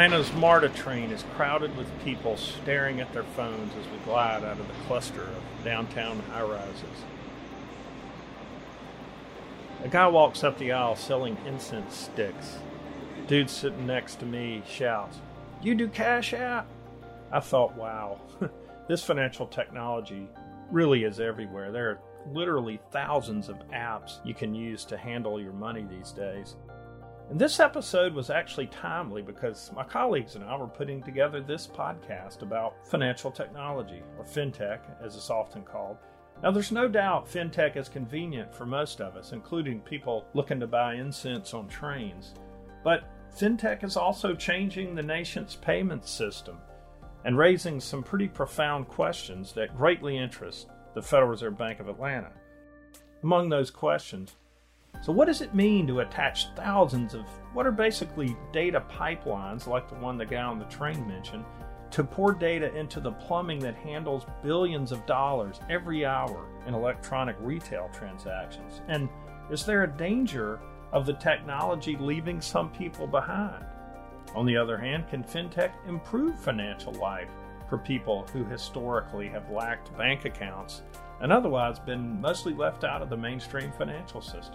Atlanta's MARTA train is crowded with people staring at their phones as we glide out of the cluster of downtown high-rises. A guy walks up the aisle selling incense sticks. The dude sitting next to me shouts, "You do Cash App?" I thought, wow, this financial technology really is everywhere. There are literally thousands of apps you can use to handle your money these days. And this episode was actually timely because my colleagues and I were putting together this podcast about financial technology, or fintech as it's often called. Now there's no doubt fintech is convenient for most of us, including people looking to buy incense on trains. But fintech is also changing the nation's payment system and raising some pretty profound questions that greatly interest the Federal Reserve Bank of Atlanta. Among those questions, so what does it mean to attach thousands of what are basically data pipelines, like the one the guy on the train mentioned, to pour data into the plumbing that handles billions of dollars every hour in electronic retail transactions? And is there a danger of the technology leaving some people behind? On the other hand, can fintech improve financial life for people who historically have lacked bank accounts and otherwise been mostly left out of the mainstream financial system?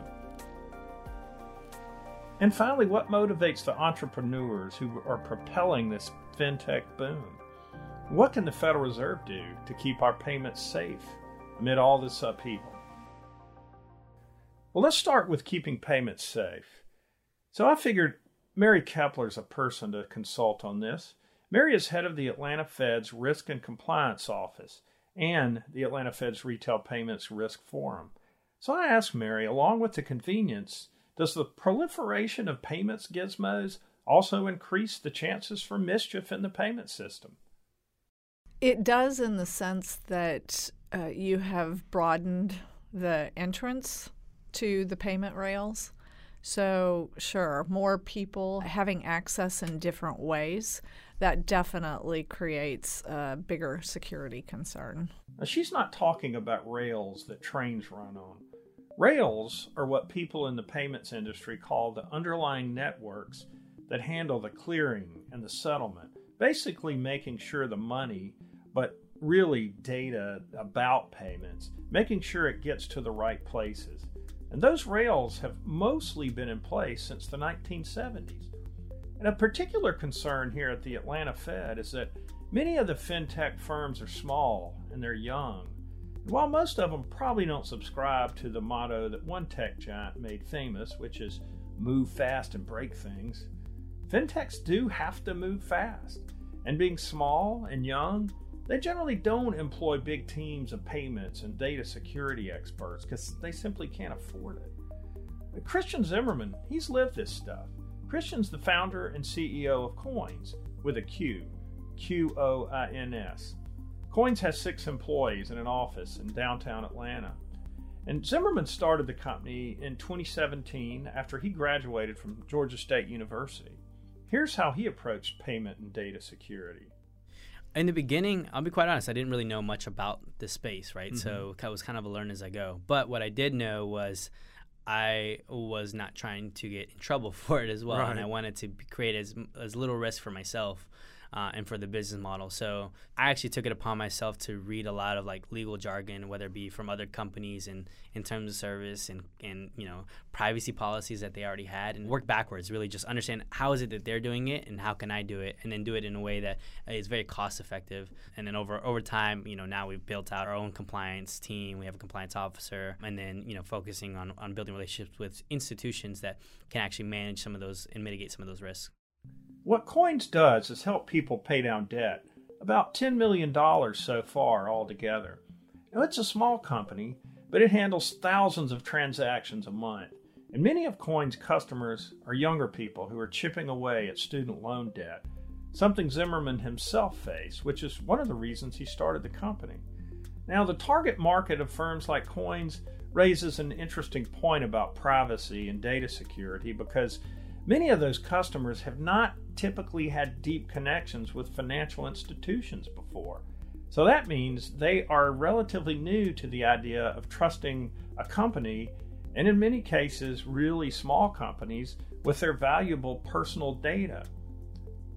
And finally, what motivates the entrepreneurs who are propelling this fintech boom? What can the Federal Reserve do to keep our payments safe amid all this upheaval? Well, let's start with keeping payments safe. So I figured Mary Kepler's a person to consult on this. Mary is head of the Atlanta Fed's Risk and Compliance Office and the Atlanta Fed's Retail Payments Risk Forum. So I asked Mary, along with the convenience, does the proliferation of payments gizmos also increase the chances for mischief in the payment system? It does, in the sense that you have broadened the entrance to the payment rails. So sure, more people having access in different ways, that definitely creates a bigger security concern. Now, she's not talking about rails that trains run on. Rails are what people in the payments industry call the underlying networks that handle the clearing and the settlement, basically making sure the money, but really data about payments, making sure it gets to the right places. And those rails have mostly been in place since the 1970s. And a particular concern here at the Atlanta Fed is that many of the fintech firms are small and they're young. And while most of them probably don't subscribe to the motto that one tech giant made famous, which is move fast and break things, fintechs do have to move fast. And being small and young, they generally don't employ big teams of payments and data security experts because they simply can't afford it. But Christian Zimmerman, he's lived this stuff. Christian's the founder and CEO of Coins, with a Q, Qoins. Coins has 6 employees in an office in downtown Atlanta. And Zimmerman started the company in 2017 after he graduated from Georgia State University. Here's how he approached payment and data security. In the beginning, I'll be quite honest, I didn't really know much about the space, right? Mm-hmm. So I was kind of a learn as I go. But what I did know was I was not trying to get in trouble for it as well. Right. And I wanted to create as little risk for myself and for the business model. So I actually took it upon myself to read a lot of like legal jargon, whether it be from other companies and in terms of service and privacy policies that they already had, and work backwards, really just understand how is it that they're doing it and how can I do it, and then do it in a way that is very cost effective. And then over time, now we've built out our own compliance team. We have a compliance officer, and then focusing on building relationships with institutions that can actually manage some of those and mitigate some of those risks. What Coins does is help people pay down debt, about $10 million so far altogether. Now, it's a small company, but it handles thousands of transactions a month. And many of Coins' customers are younger people who are chipping away at student loan debt, something Zimmerman himself faced, which is one of the reasons he started the company. Now, the target market of firms like Coins raises an interesting point about privacy and data security, because many of those customers have not typically had deep connections with financial institutions before. So that means they are relatively new to the idea of trusting a company, and in many cases, really small companies, with their valuable personal data.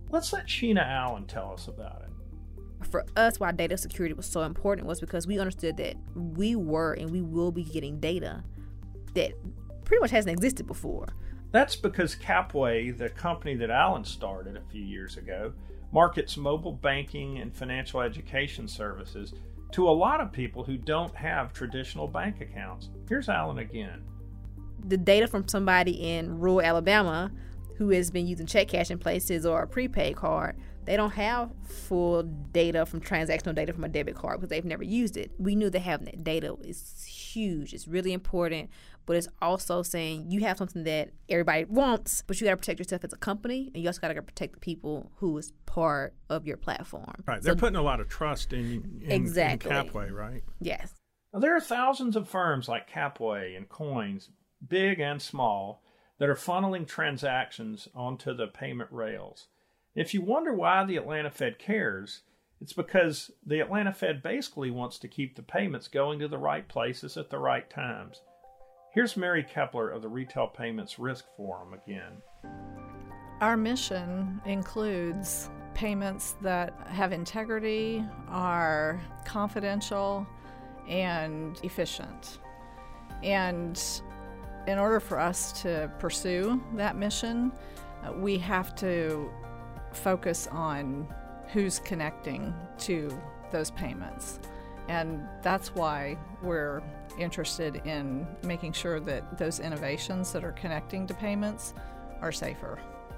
Let's let Sheena Allen tell us about it. For us, why data security was so important was because we understood that we were and we will be getting data that pretty much hasn't existed before. That's because Capway, the company that Allen started a few years ago, markets mobile banking and financial education services to a lot of people who don't have traditional bank accounts. Here's Allen again. The data from somebody in rural Alabama who has been using check cashing places or a prepaid card, they don't have full data from transactional data from a debit card because they've never used it. We knew that having that data is huge. It's really important, but it's also saying you have something that everybody wants, but you got to protect yourself as a company, and you also got to protect the people who is part of your platform. Right. They're putting a lot of trust in Capway, right? Yes. Now, there are thousands of firms like Capway and Coins, big and small, that are funneling transactions onto the payment rails. If you wonder why the Atlanta Fed cares, it's because the Atlanta Fed basically wants to keep the payments going to the right places at the right times. Here's Mary Kepler of the Retail Payments Risk Forum again. Our mission includes payments that have integrity, are confidential, and efficient. And in order for us to pursue that mission, we have to focus on who's connecting to those payments. And that's why we're interested in making sure that those innovations that are connecting to payments are safer.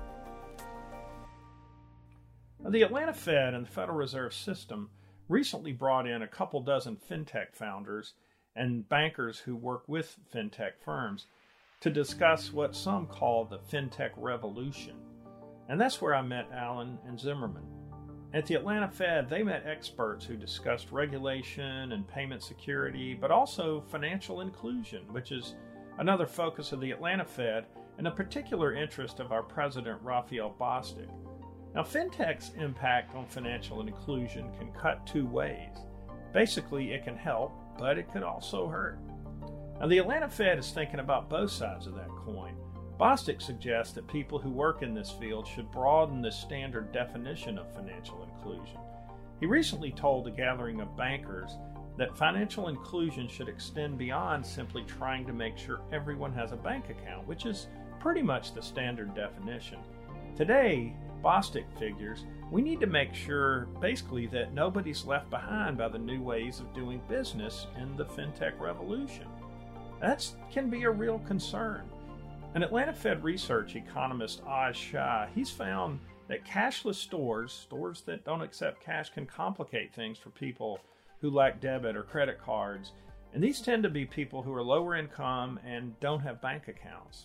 The Atlanta Fed and the Federal Reserve System recently brought in a couple dozen fintech founders and bankers who work with fintech firms to discuss what some call the fintech revolution. And that's where I met Allen and Zimmerman. At the Atlanta Fed, they met experts who discussed regulation and payment security, but also financial inclusion, which is another focus of the Atlanta Fed and a particular interest of our president, Raphael Bostic. Now, fintech's impact on financial inclusion can cut two ways. Basically, it can help, but it could also hurt. Now, the Atlanta Fed is thinking about both sides of that coin. Bostic suggests that people who work in this field should broaden the standard definition of financial inclusion. He recently told a gathering of bankers that financial inclusion should extend beyond simply trying to make sure everyone has a bank account, which is pretty much the standard definition. Today, Bostic figures, we need to make sure basically that nobody's left behind by the new ways of doing business in the fintech revolution. That can be a real concern. An Atlanta Fed research economist, Oz Shah, he's found that cashless stores that don't accept cash, can complicate things for people who lack debit or credit cards. And these tend to be people who are lower income and don't have bank accounts.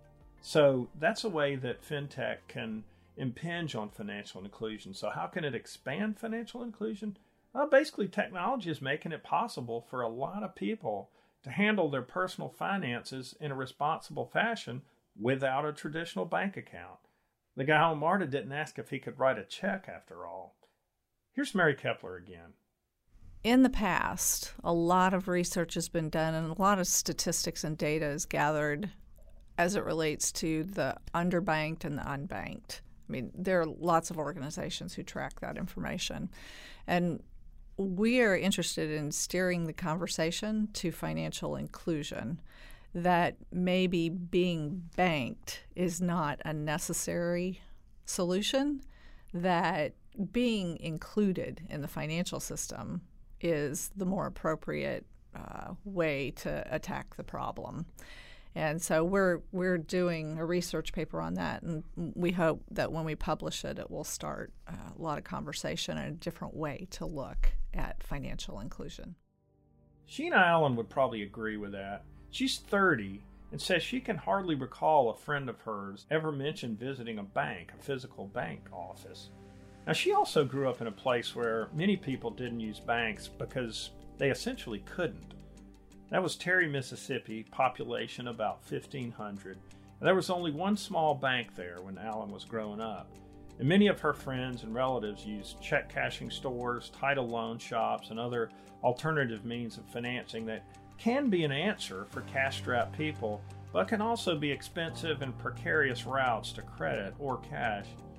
So that's a way that fintech can impinge on financial inclusion. So how can it expand financial inclusion? Well, basically, technology is making it possible for a lot of people to handle their personal finances in a responsible fashion without a traditional bank account. The guy on MARTA didn't ask if he could write a check after all. Here's Mary Kepler again. In the past, a lot of research has been done and a lot of statistics and data is gathered as it relates to the underbanked and the unbanked. I mean, there are lots of organizations who track that information. And we are interested in steering the conversation to financial inclusion, that maybe being banked is not a necessary solution, that being included in the financial system is the more appropriate way to attack the problem. And so we're doing a research paper on that, and we hope that when we publish it, it will start a lot of conversation and a different way to look at financial inclusion. Sheena Allen would probably agree with that. She's 30 and says she can hardly recall a friend of hers ever mentioned visiting a bank, a physical bank office. Now, she also grew up in a place where many people didn't use banks because they essentially couldn't. That was Terry, Mississippi, population about 1,500. And there was only one small bank there when Allen was growing up. And many of her friends and relatives used check cashing stores, title loan shops, and other alternative means of financing that can be an answer for cash-strapped people, but can also be expensive and precarious routes to credit or cash.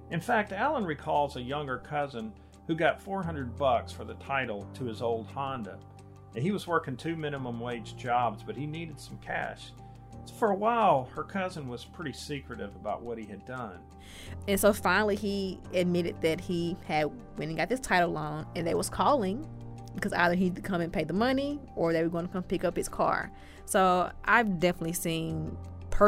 In fact, Alan recalls a younger cousin who got $400 for the title to his old Honda. And he was working 2 minimum wage jobs, but he needed some cash. So for a while, her cousin was pretty secretive about what he had done. And so finally he admitted that he had went and got this title loan, and they was calling because either he'd come and pay the money or they were going to come pick up his car. So I've definitely seen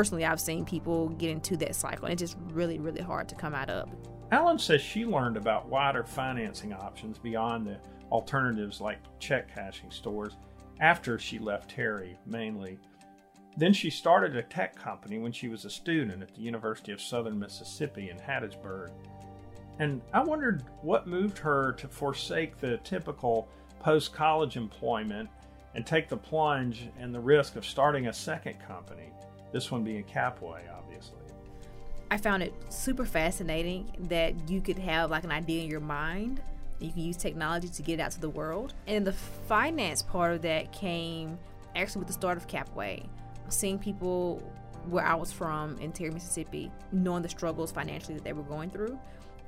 people get into that cycle, and it's just really, really hard to come out of. Alan says she learned about wider financing options beyond the alternatives like check cashing stores after she left Terry, mainly. Then she started a tech company when she was a student at the University of Southern Mississippi in Hattiesburg. And I wondered what moved her to forsake the typical post-college employment and take the plunge and the risk of starting a second company, this one being Capway, obviously. I found it super fascinating that you could have like an idea in your mind. You can use technology to get it out to the world. And the finance part of that came actually with the start of Capway. Seeing people where I was from in Terry, Mississippi, knowing the struggles financially that they were going through.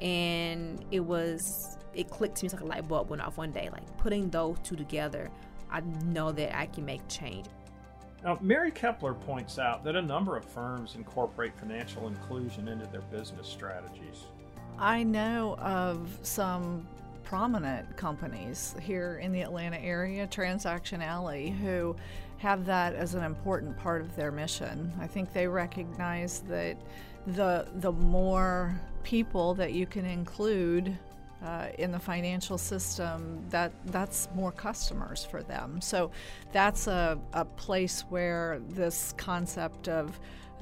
And it clicked to me, it's like a light bulb went off one day. Like putting those two together, I know that I can make change. Now, Mary Kepler points out that a number of firms incorporate financial inclusion into their business strategies. I know of some prominent companies here in the Atlanta area, Transaction Alley, who have that as an important part of their mission. I think they recognize that the more people that you can include in the financial system, that's more customers for them. So that's a place where this concept of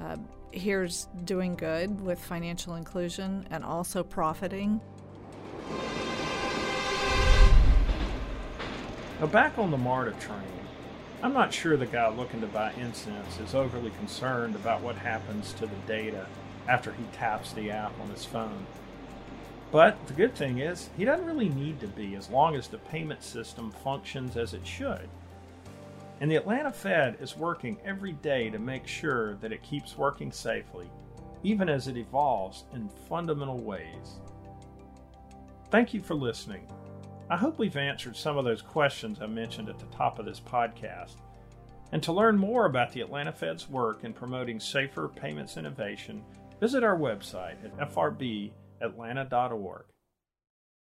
here's doing good with financial inclusion and also profiting. Now back on the MARTA train, I'm not sure the guy looking to buy incense is overly concerned about what happens to the data after he taps the app on his phone. But the good thing is, he doesn't really need to be as long as the payment system functions as it should. And the Atlanta Fed is working every day to make sure that it keeps working safely, even as it evolves in fundamental ways. Thank you for listening. I hope we've answered some of those questions I mentioned at the top of this podcast. And to learn more about the Atlanta Fed's work in promoting safer payments innovation, visit our website at frbatlanta.org.